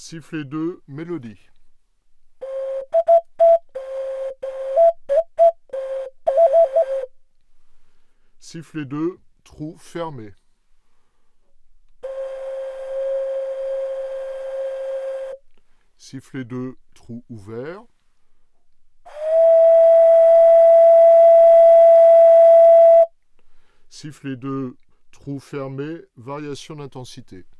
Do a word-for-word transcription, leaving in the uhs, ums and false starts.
Sifflet deux, mélodie. Sifflet deux, trou fermé. Sifflet deux, trou ouvert. Sifflet deux, trou fermé, variation d'intensité.